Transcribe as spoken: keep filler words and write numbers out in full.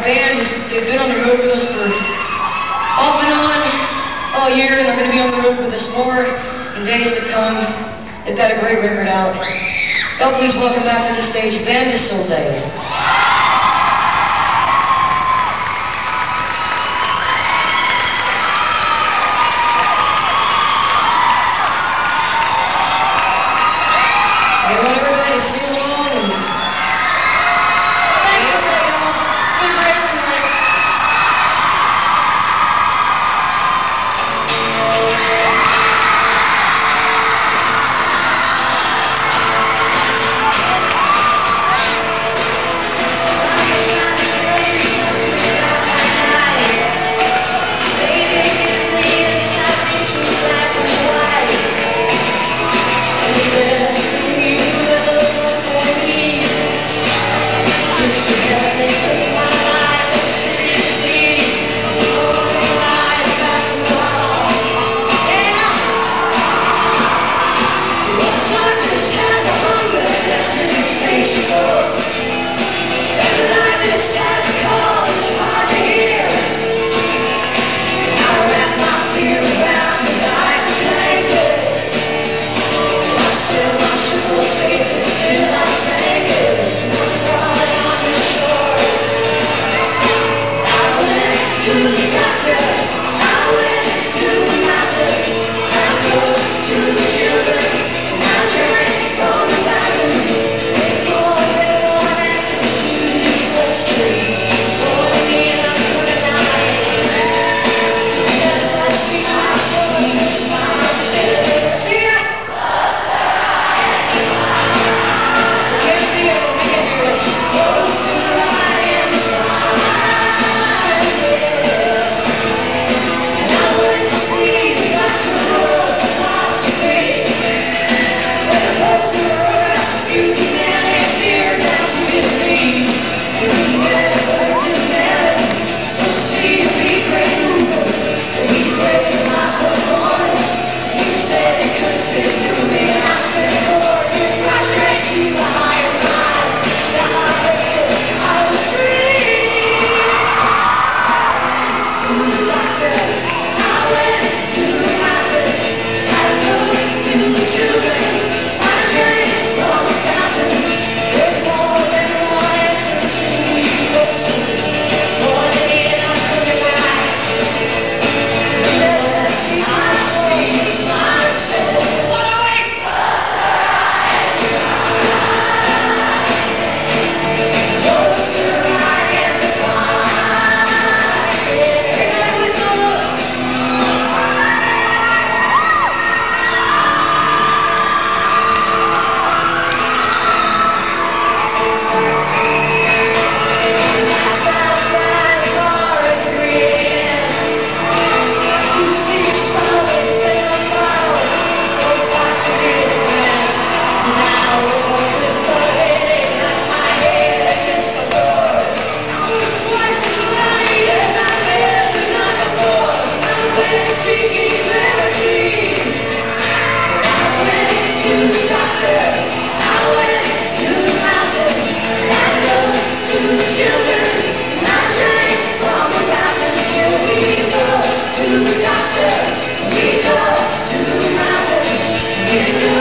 band is, they've been on the road with us for off and on all year, and they're going to be on the road with us more in days to come. They've got a great record out. Y'all please welcome back to the stage, Band de Soleil. To the doctor, we go to the mountains, we go.